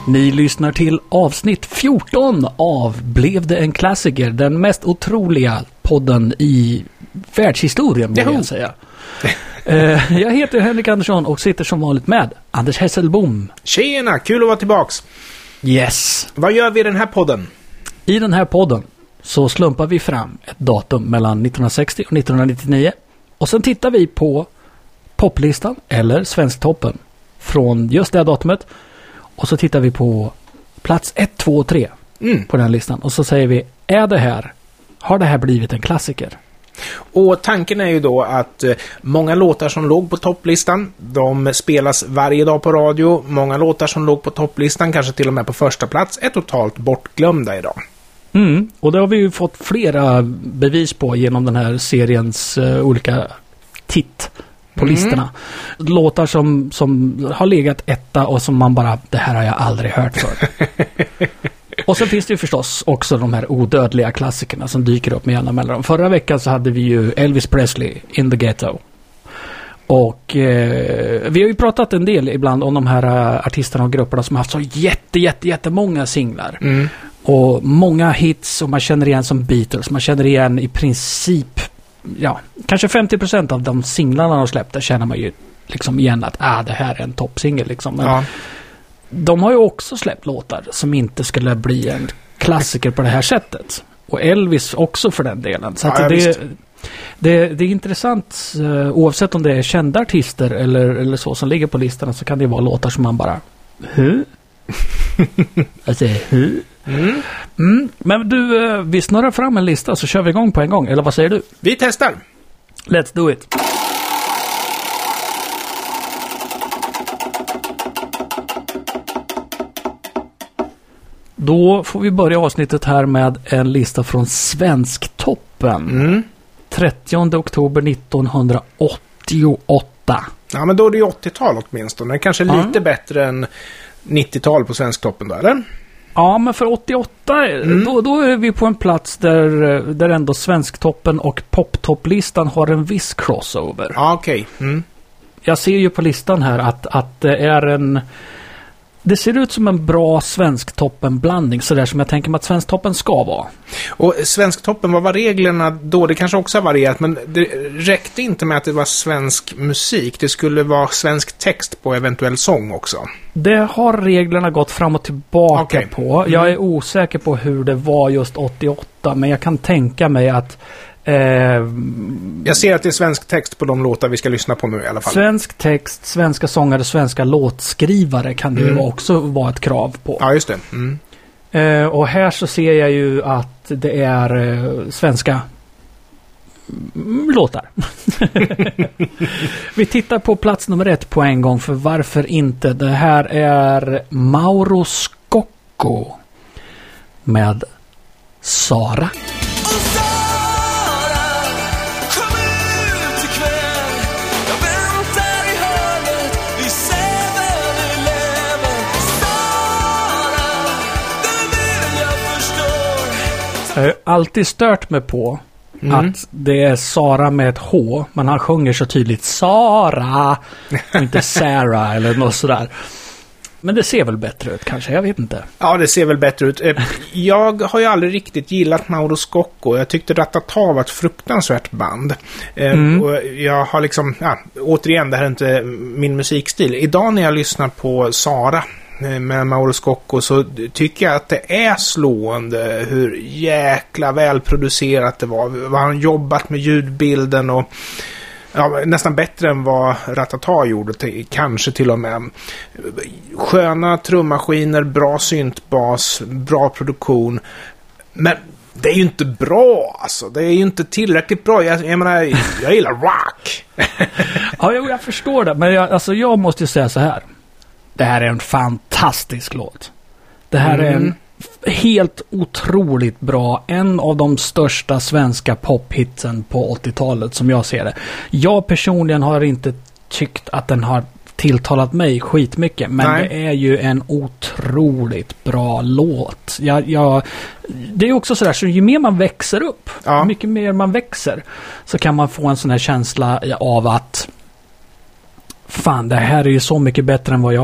Ni lyssnar till avsnitt 14 av Blev det en klassiker? Den mest otroliga podden i världshistorien, vill jag säga. Jag heter Henrik Andersson och sitter som vanligt med Anders Hesselbom. Tjena, kul att vara tillbaks. Yes. Vad gör vi i den här podden? I den här podden så slumpar vi fram ett datum mellan 1960 och 1999. Och sen tittar vi på poplistan eller Svensktoppen från just det datumet. Och så tittar vi på plats 1, 2 och 3 på den listan. Och så säger vi, har det här blivit en klassiker? Och tanken är ju då att många låtar som låg på topplistan, de spelas varje dag på radio. Många låtar som låg på topplistan, kanske till och med på första plats, är totalt bortglömda idag. Och det har vi ju fått flera bevis på genom den här seriens olika titt på listorna. Låtar som har legat etta och som man bara, det här har jag aldrig hört för. Och så finns det ju förstås också de här odödliga klassikerna som dyker upp med jämna mellanrum. Förra veckan så hade vi ju Elvis Presley, In the Ghetto. Och vi har ju pratat en del ibland om de här artisterna och grupperna som har haft så jättemånga singlar. Och många hits, och man känner igen som Beatles. Man känner igen i princip, kanske 50% av de singlarna de släppte känner man ju liksom igen att det här är en toppsingel liksom. Men de har ju också släppt låtar som inte skulle bli en klassiker på det här sättet. Och Elvis också för den delen. Så att det är intressant, oavsett om det är kända artister eller så som ligger på listan, så kan det vara låtar som man bara alltså, Men du, vi snurrar fram en lista så kör vi igång på en gång. Eller vad säger du? Vi testar. Let's do it. Då får vi börja avsnittet här med en lista från Svensktoppen. 30 oktober 1988. Ja, men då är det ju 80-tal åtminstone. Kanske lite bättre än 90-tal på Svensktoppen då, eller? Ja, men för 88 då är vi på en plats där ändå Svensktoppen och poptopplistan har en viss crossover. Ja, okej. Jag ser ju på listan här att det är det ser ut som en bra Svensktoppen-blandning, så där som jag tänker mig att Svensktoppen ska vara. Och Svensktoppen, vad var reglerna då? Det kanske också har varierat, men det räckte inte med att det var svensk musik. Det skulle vara svensk text på eventuell sång också. Det har reglerna gått fram och tillbaka på. Jag är osäker på hur det var just 88, men jag kan tänka mig att jag ser att det är svensk text på de låtar vi ska lyssna på nu i alla fall. Svensk text, svenska sångare, svenska låtskrivare kan det ju också vara ett krav på. Ja, just det. Och här så ser jag ju att det är svenska låtar. Vi tittar på plats nummer 1 på en gång, för varför inte? Det här är Mauro Scocco med Sara. Jag har alltid stört mig på att det är Sara med ett H, men han sjunger så tydligt Sara och inte Sarah eller något sådär. Men det ser väl bättre ut kanske, jag vet inte. Ja, det ser väl bättre ut. Jag har ju aldrig riktigt gillat Mauro Scocco. Jag tyckte Ratata var ett fruktansvärt band. Och jag har liksom, återigen, det här är inte min musikstil. Idag när jag lyssnar på Sara med Mauro Scocco så tycker jag att det är slående hur jäkla välproducerat det var. Vad han jobbat med ljudbilden och nästan bättre än vad Ratata gjorde, kanske till och med. Sköna trummaskiner, bra syntbas, bra produktion. Men det är ju inte bra alltså. Det är ju inte tillräckligt bra. Jag menar, jag gillar rock. Ja, jag förstår det. Men jag måste ju säga så här. Det här är en fantastisk låt. Det här är en helt otroligt bra. En av de största svenska pophitsen på 80-talet som jag ser det. Jag personligen har inte tyckt att den har tilltalat mig skitmycket. Men det är ju en otroligt bra låt. Det är också sådär, så ju mer man växer upp, mycket mer man växer, så kan man få en sån här känsla av att fan, det här är ju så mycket bättre än vad jag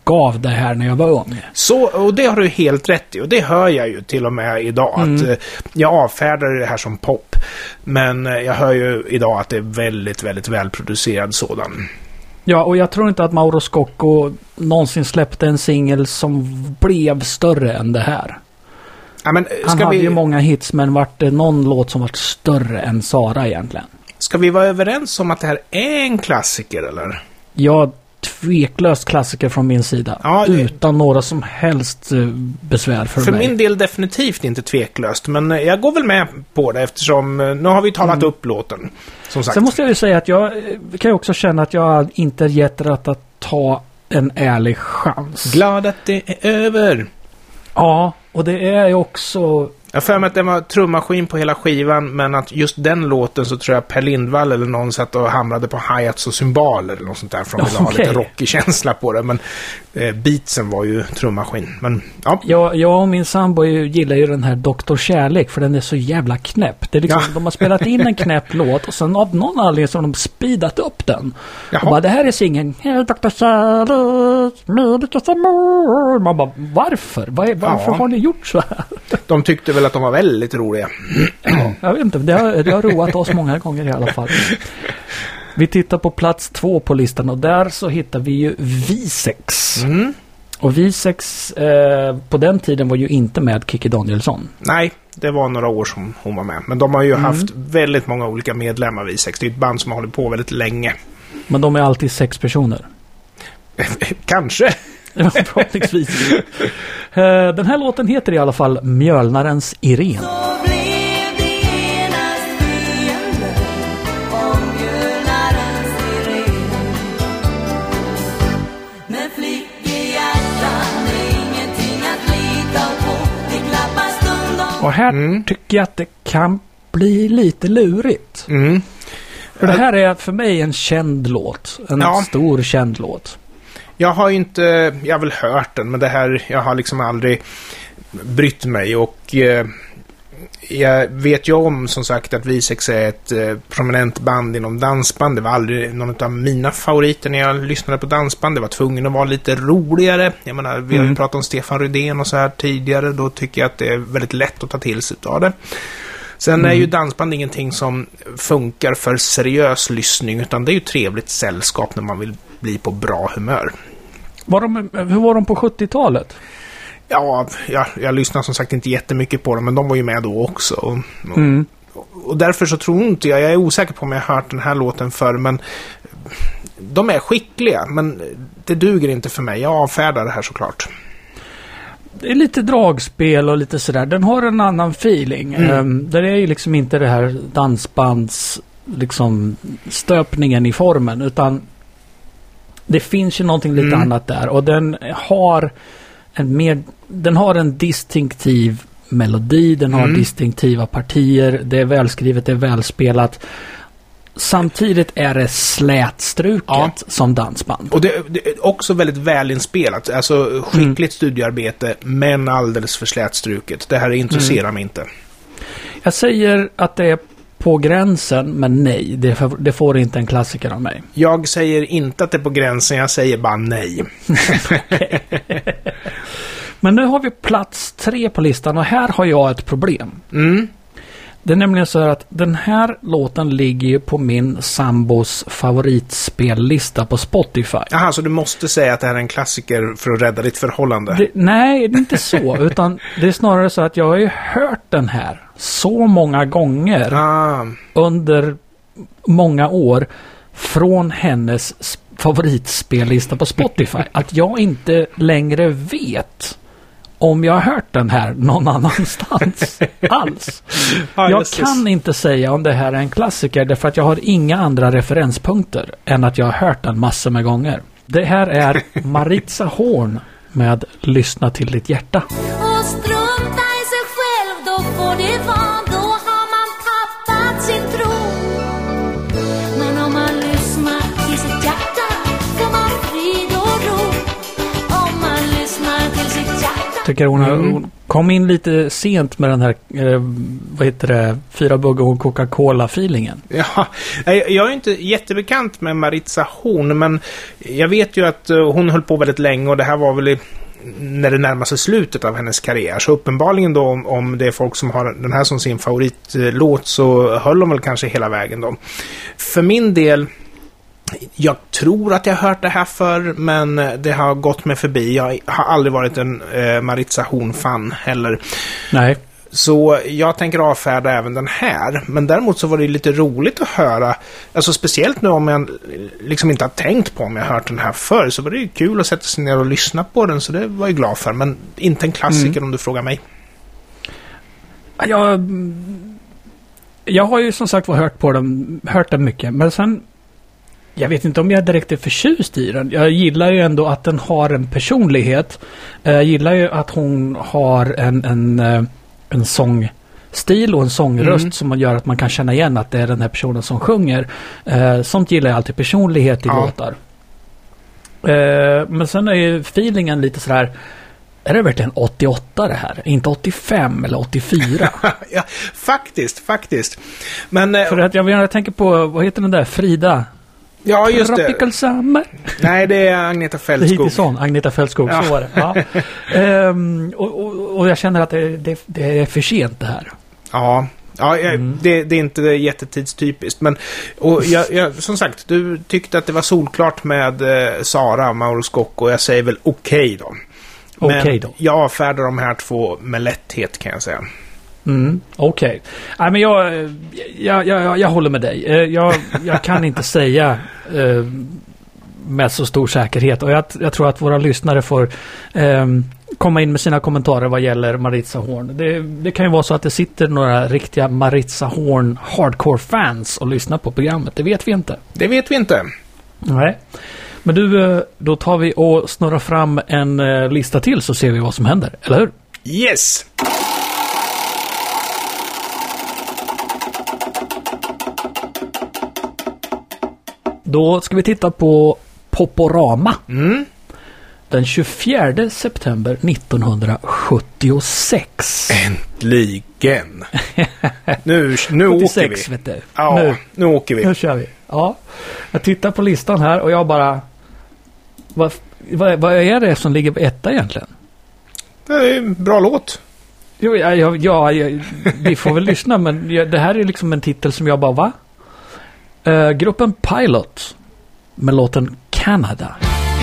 gav det här när jag var ung. Så, och det har du helt rätt i. Och det hör jag ju till och med idag. Att jag avfärdar det här som pop. Men jag hör ju idag att det är väldigt, väldigt välproducerad sådan. Ja, och jag tror inte att Mauro Scocco någonsin släppte en singel som blev större än det här. Ja, men Han hade ju många hits, men vart det någon låt som vart större än Sara egentligen? Ska vi vara överens om att det här är en klassiker, eller? Ja, tveklöst klassiker från min sida. Ja, utan några som helst besvär för mig. För min del definitivt inte tveklöst. Men jag går väl med på det eftersom nu har vi talat upp låten. Som sagt. Sen måste jag ju säga att jag kan ju också känna att jag inte gett rätt att ta en ärlig chans. Glad att det är över. Ja, och det är ju också... Jag för mig att det var trummaskin på hela skivan, men att just den låten så tror jag Per Lindvall eller någon satt och hamrade på hi-hats och cymbaler eller något sånt där för att ville ha lite rockig känsla på det. Men beatsen var ju trummaskin. Men, ja. Jag och min sambo gillar ju den här Dr. Kärlek för den är så jävla knäpp. Det är liksom, de har spelat in en knäpp låt och sen av någon anledning så har de speedat upp den. Och bara, det här är singeln. Dr. Kärlek, man bara, varför? Varför har ni gjort så här? De tyckte väl att de var väldigt roliga. Ja, jag vet inte, det har roat oss många gånger i alla fall. Vi tittar på plats 2 på listan och där så hittar vi ju V6. Och V6 på den tiden var ju inte med Kikki Danielsson. Nej, det var några år som hon var med. Men de har ju haft väldigt många olika medlemmar V6. Det är ett band som har hållit på väldigt länge. Men de är alltid 6 personer. Kanske. Förhoppningsvis. Den här låten heter i alla fall Mjölnarens Irene. Och här tycker jag att det kan bli lite lurigt. För det här är för mig en känd låt. En stor känd låt. Jag har väl hört den, men det här, jag har liksom aldrig brytt mig och jag vet ju om som sagt att V6 är ett prominent band inom dansband. Det var aldrig någon av mina favoriter när jag lyssnade på dansband. Det var tvungen att vara lite roligare. Jag menar, vi har ju pratat om Stefan Rydén och så här tidigare. Då tycker jag att det är väldigt lätt att ta till sig av det. Sen är ju dansband ingenting som funkar för seriös lyssning, utan det är ju trevligt sällskap när man vill bli på bra humör. Hur var de på 70-talet? Ja, jag lyssnar som sagt inte jättemycket på dem, men de var ju med då också. Och därför så tror inte jag är osäker på om jag har hört den här låten förr, men de är skickliga, men det duger inte för mig. Jag avfärdar det här såklart. Det är lite dragspel och lite sådär. Den har en annan feeling. Där är ju liksom inte det här dansbands liksom stöpningen i formen, utan det finns ju någonting lite annat där. Och den har en distinktiv melodi, den har distinktiva partier, det är välskrivet, det är välspelat. Samtidigt är det slätstruket som dansband. Och det är också väldigt välinspelat. Alltså skickligt studiearbete, men alldeles för slätstruket. Det här intresserar mig inte. Jag säger att det är på gränsen, men nej. Det får inte en klassiker av mig. Jag säger inte att det är på gränsen, jag säger bara nej. Men nu har vi plats 3 på listan och här har jag ett problem. Det är nämligen så att den här låten ligger ju på min sambos favoritspellista på Spotify. Jaha, så du måste säga att det här är en klassiker för att rädda ditt förhållande? Nej, det är inte så. Utan det är snarare så att jag har ju hört den här så många gånger under många år från hennes favoritspellista på Spotify att jag inte längre vet om jag har hört den här någon annanstans alls. Jag kan inte säga om det här är en klassiker därför att jag har inga andra referenspunkter än att jag har hört den massor med gånger. Det här är Maritza Horn med Lyssna till ditt hjärta. Och strunta i sig själv, då får det vara, då har man tappat sin tro. Men om man lyssnar till sitt hjärta får man frid och ro. Om man lyssnar till sitt hjärta. Tycker hon kom in lite sent med den här, vad heter det, 4 buggar och Coca-Cola-feelingen. Ja, jag är inte jättebekant med Maritza Horn, men jag vet ju att hon höll på väldigt länge och det här var väl när det närmar sig slutet av hennes karriär. Så uppenbarligen då, om det är folk som har den här som sin favoritlåt, så höll de väl kanske hela vägen då. För min del, jag tror att jag har hört det här förr, men det har gått mig förbi. Jag har aldrig varit en Maritza Horn-fan heller. Nej. Så jag tänker avfärda även den här. Men däremot så var det lite roligt att höra. Alltså speciellt nu om jag liksom inte har tänkt på om jag har hört den här förr. Så var det ju kul att sätta sig ner och lyssna på den. Så det var jag glad för. Men inte en klassiker om du frågar mig. Jag har ju som sagt hört den mycket. Men sen, jag vet inte om jag direkt är förtjust i den. Jag gillar ju ändå att den har en personlighet. Jag gillar ju att hon har en sångstil och en sångröst som man gör att man kan känna igen att det är den här personen som sjunger. Sånt gillar jag alltid, personlighet i låtar. Men sen är ju feelingen lite sådär, är det verkligen 88 det här? Inte 85 eller 84? Ja, faktiskt. Men, för att jag tänker på, vad heter den där? Frida? Ja, just Tropical Summer. Nej, det är Agneta Fältskog. Det är sån, Agneta Fältskog, så var det. Ja. Och jag känner att det är för sent det här. Ja, det är inte jättetidstypiskt. Men som sagt, du tyckte att det var solklart med Sara, Mauro Scocco, och jag säger väl okej då. Men jag avfärdar de här två med lätthet, kan jag säga. Okej. Nej, men jag håller med dig. Jag kan inte säga med så stor säkerhet. Och jag tror att våra lyssnare får komma in med sina kommentarer vad gäller Maritza Horn. Det kan ju vara så att det sitter några riktiga Maritza Horn hardcore-fans och lyssnar på programmet. Det vet vi inte. Nej. Men du, då tar vi och snurrar fram en lista till, så ser vi vad som händer. Eller hur? Yes! Då ska vi titta på Poporama. Den 24 september 1976. Äntligen! Nu 76, åker vi. Vet du. Ja, nu åker vi. Nu kör vi. Ja. Jag tittar på listan här och jag bara... Vad är det som ligger på etta egentligen? Det är en bra låt. Jo, vi får väl lyssna, men det här är liksom en titel som jag bara, va? Gruppen Pilot med låten Canada.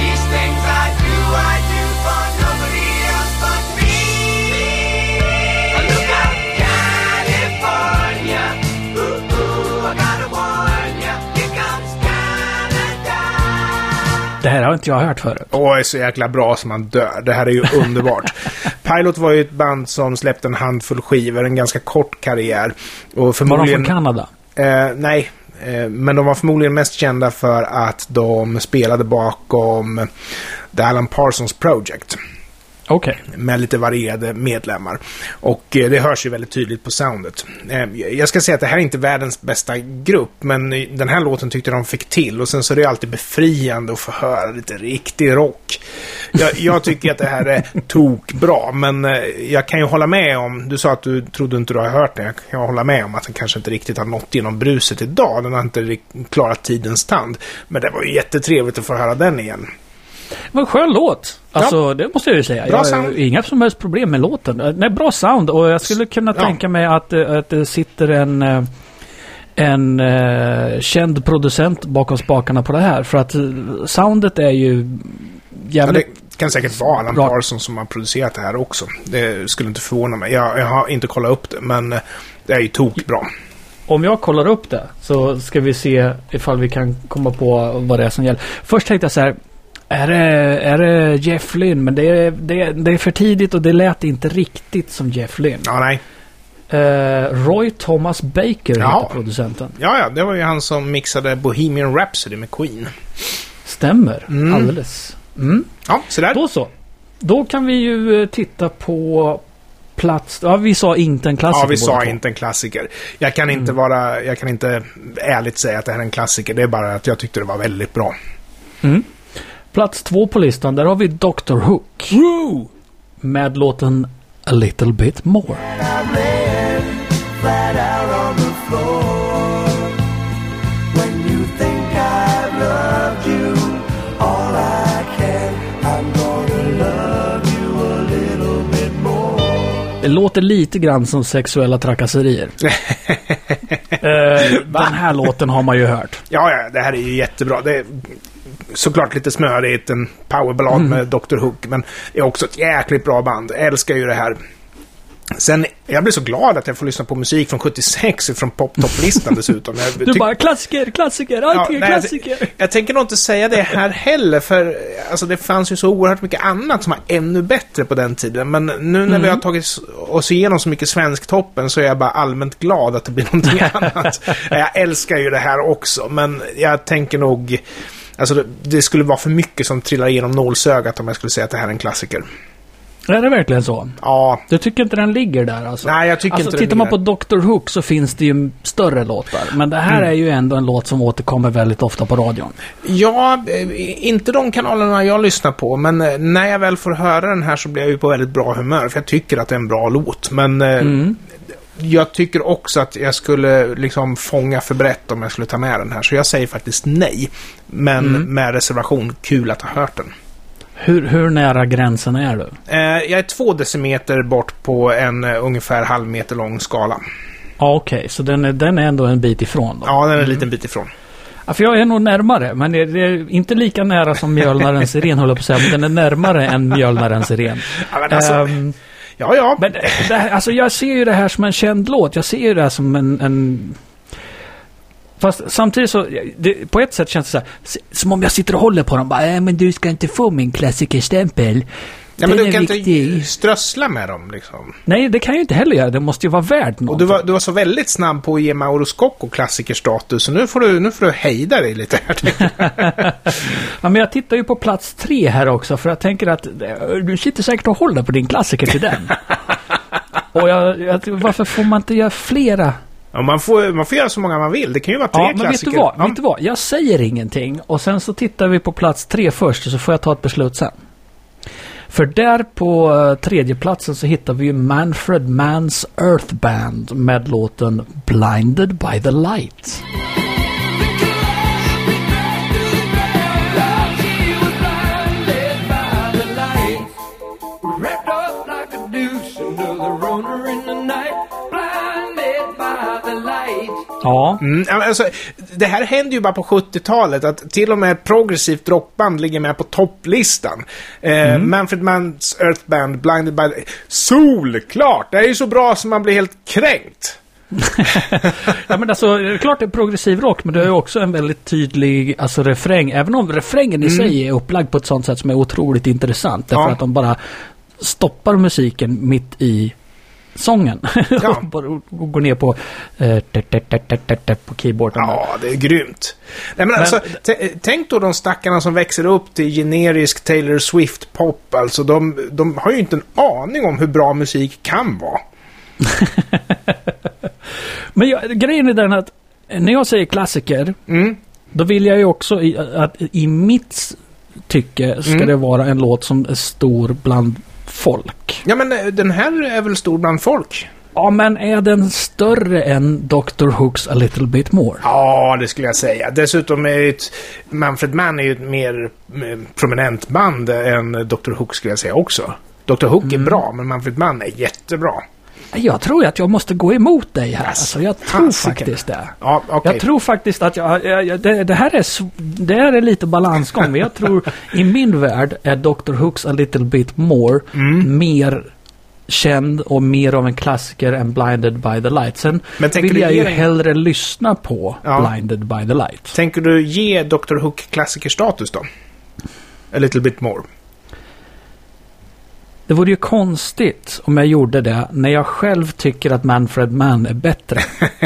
Det här har inte jag hört förut. Det är så jäkla bra som man dör. Det här är ju underbart. Pilot var ju ett band som släppte en handfull skivor, en ganska kort karriär. Och förmodligen... Var de från Kanada? Nej, men de var förmodligen mest kända för att de spelade bakom The Alan Parsons Project. Okej. Med lite varierade medlemmar. Och det hörs ju väldigt tydligt på soundet. Jag ska säga att det här är inte världens bästa grupp, men den här låten tyckte de fick till. Och sen så är det alltid befriande att få höra lite riktig rock. Jag tycker att det här är tokbra, men jag kan ju hålla med om, du sa att du trodde inte du har hört det, jag kan hålla med om att den kanske inte riktigt har nått genom bruset idag. Den har inte klarat tidens tand. Men det var ju jättetrevligt att få höra den igen. Det var en skön låt. Alltså, det måste jag ju säga. Bra sound. Inga som helst problem med låten. Nej, bra sound. Och jag skulle kunna tänka mig att det sitter en känd producent bakom spakarna på det här. För att soundet är ju jävligt... Ja, det kan säkert vara Alan Parsons som har producerat det här också. Det skulle inte förvåna mig. Jag har inte kollat upp det, men det är ju tokbra. Om jag kollar upp det så ska vi se ifall vi kan komma på vad det är som gäller. Först tänkte jag så här... Är det Jeff Lynne? Men det är för tidigt och det lät inte riktigt som Jeff Lynne. Ja, nej. Roy Thomas Baker heter producenten. Ja, det var ju han som mixade Bohemian Rhapsody med Queen. Stämmer, alldeles. Ja, så där. Då så. Då kan vi ju titta på plats... Ja, vi sa inte en klassiker. Ja, vi sa inte en klassiker. Jag kan inte ärligt säga att det här är en klassiker. Det är bara att jag tyckte det var väldigt bra. Plats 2 på listan, där har vi Dr. Hook. Woo! Med låten a little bit more. I'm laying flat out on the floor. When you think I've loved you all I can, I'm gonna love you a little bit more. Det låter lite grann som sexuella trakasserier. Den här låten har man ju hört. Ja, det här är ju jättebra. Det är såklart lite smörigt, en powerballad med Dr. Hook, men det är också ett jäkligt bra band. Jag älskar ju det här. Sen, jag blir så glad att jag får lyssna på musik från 76 från poptopplistan dessutom. Du bara, klassiker, allting är klassiker. Jag tänker nog inte säga det här heller, för alltså, det fanns ju så oerhört mycket annat som var ännu bättre på den tiden. Men nu när vi har tagit oss igenom så mycket Svensktoppen så är jag bara allmänt glad att det blir någonting annat. Jag älskar ju det här också, men jag tänker nog... Alltså det skulle vara för mycket som trillar igenom nålsögat om jag skulle säga att det här är en klassiker. Är det verkligen så? Ja. Du tycker inte den ligger där alltså? Nej, jag tycker inte den tittar man på Dr. Hook så finns det ju större låtar. Men det här är ju ändå en låt som återkommer väldigt ofta på radion. Ja, inte de kanalerna jag lyssnar på. Men när jag väl får höra den här så blir jag ju på väldigt bra humör. För jag tycker att det är en bra låt. Men jag tycker också att jag skulle liksom fånga för brett om jag skulle ta med den här. Så jag säger faktiskt nej. Men med reservation, kul att ha hört den. Hur nära gränsen är du? Jag är 2 decimeter bort på en ungefär halvmeter lång skala. Ja, okej. Så den är ändå en bit ifrån då? Ja, den är en liten bit ifrån. Ja, för jag är nog närmare, men det är inte lika nära som Mjölnarens siren, håller jag på att säga. Men den är närmare än Mjölnarens siren. Ja, men alltså... Ja. Men det här, alltså jag ser ju det här som en känd låt. Jag ser ju det här som en... Fast samtidigt så, på ett sätt känns det så här, som om jag sitter och håller på dem. Bara, men du ska inte få min klassikerstämpel. Ja, men du kan inte strössla med dem liksom. Nej, det kan jag inte heller göra. Det måste ju vara värt något. Och du var så väldigt snabb på att ge Mauro Scocco klassikerstatus. Så nu får du hejda dig lite här. Ja, men jag tittar ju på plats 3 här också. För jag tänker att du sitter säkert och håller på din klassiker till den. Och varför får man inte göra flera? Ja, man får göra så många man vill. Det kan ju vara 3 klassiker. Men vet du vad? Jag säger ingenting. Och sen så tittar vi på plats 3 först. Och så får jag ta ett beslut sen. För där på 3:e platsen så hittar vi ju Manfred Mann's Earth Band med låten Blinded by the Light. Ja. Alltså, det här hände ju bara på 70-talet att till och med ett progressivt rockband ligger med på topplistan. Manfred Mann's Earth Band, Blinded by the... Solklart! Det är ju så bra som man blir helt kränkt. Ja, men alltså, klart det är progressiv rock, men det är ju också en väldigt tydlig refräng. Även om refrängen i sig är upplagd på ett sånt sätt som är otroligt intressant. Därför att de bara stoppar musiken mitt i sången. Ja. Och går ner på keyboarden. Ja, det är grymt. Nej, men alltså, tänk då de stackarna som växer upp till generisk Taylor Swift-pop. Alltså, de har ju inte en aning om hur bra musik kan vara. Men grejen är den att när jag säger klassiker, då vill jag ju också att i mitt tycke ska det vara en låt som är stor bland folk. Ja, men den här är väl stor bland folk? Ja, men är den större än Dr. Hooks A Little Bit More? Ja, det skulle jag säga. Dessutom är Manfred Mann är ju ett mer prominent band än Dr. Hook, skulle jag säga också. Dr. Hook är bra, men Manfred Mann är jättebra. Jag tror att jag måste gå emot dig här. Alltså, jag tror faktiskt det. Ja, okay. Jag tror faktiskt att det här är lite balansgång. Men jag tror i min värld är Dr. Hooks A Little Bit More mer känd och mer av en klassiker än Blinded by the Light. Sen vill jag ju hellre lyssna på Blinded by the Light. Tänker du ge Dr. Hook klassikerstatus då? A Little Bit More. Det vore ju konstigt om jag gjorde det när jag själv tycker att Manfred Mann är bättre.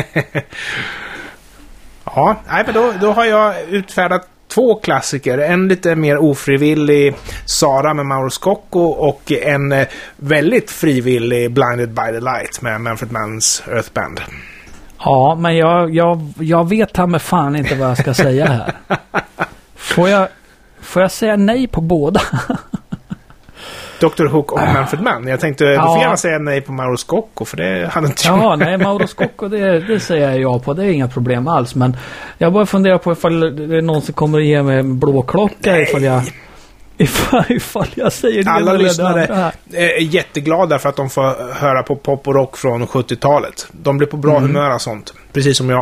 Ja, nej, men då har jag utfärdat 2 klassiker. En lite mer ofrivillig Sara med Mauro Scocco och en väldigt frivillig Blinded by the Light med Manfred Mann's Earth Band. Ja, men jag vet med fan inte vad jag ska säga här. Får jag säga nej på båda? Dr. Hook och Manfred Mann. Jag tänkte, du får gärna säga nej på Mauro Scocco, för det hade inte jag. Ja, nej, Mauro Scocco, det säger jag ja på. Det är inga problem alls. Men jag bara funderar på ifall det är någon som kommer att ge mig en blå klocka ifall jag säger det. Alla lyssnare är jätteglada för att de får höra på pop och rock från 70-talet. De blir på bra humör och sånt. Precis som jag.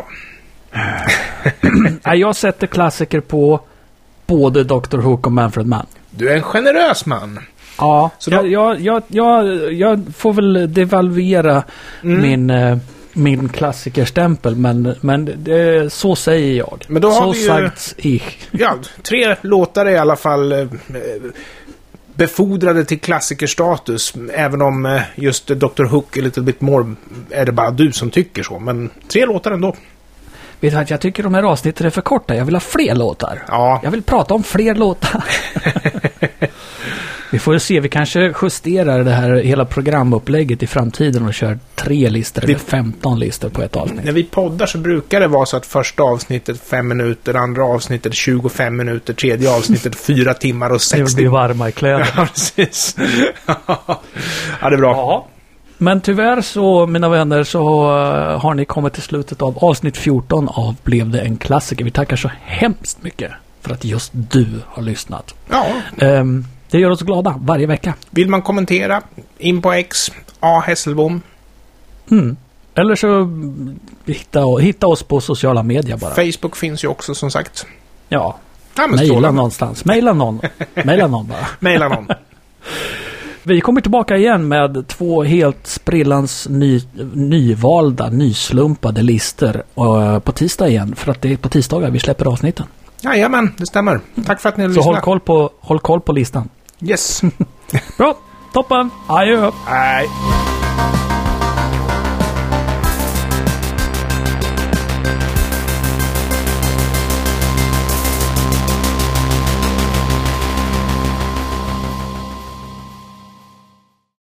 Jag sätter klassiker på både Dr. Hook och Manfred Mann. Du är en generös man. Ja, så då... jag får väl devalvera min klassikerstämpel, men så säger jag. Men då har så vi ju, sagt ja, 3 låtar är i alla fall befordrade till klassikerstatus, även om just Dr. Hook är lite bit more, är det bara du som tycker så, men 3 låtar ändå. Vet du att jag tycker de här avsnitten är för korta. Jag vill ha fler låtar. Ja. Jag vill prata om fler låtar. Vi får se, vi kanske justerar det här hela programupplägget i framtiden och kör 3 listor eller 15 listor på ett avsnitt. När vi poddar så brukar det vara så att första avsnittet 5 minuter, andra avsnittet 25 minuter, tredje avsnittet 4 timmar och 60. Det blir varma i kläder. Ja, precis. Ja, det är bra. Ja. Men tyvärr så, mina vänner, så har ni kommit till slutet av avsnitt 14 av Blev det en klassiker. Vi tackar så hemskt mycket för att just du har lyssnat. Ja. Det gör oss glada varje vecka. Vill man kommentera, in på X, A. Hesselbom. Eller så hitta oss på sociala medier bara. Facebook finns ju också, som sagt. Ja, men mejla någonstans. Mejla någon bara. Mejla någon. Vi kommer tillbaka igen med 2 helt sprillans nyvalda, nyslumpade listor på tisdag igen. För att det är på tisdagar vi släpper avsnitten. Jajamän, det stämmer. Tack för att ni har lyssnat. Så håll koll på listan. Yes. Bra, toppen. Adjö. Nej.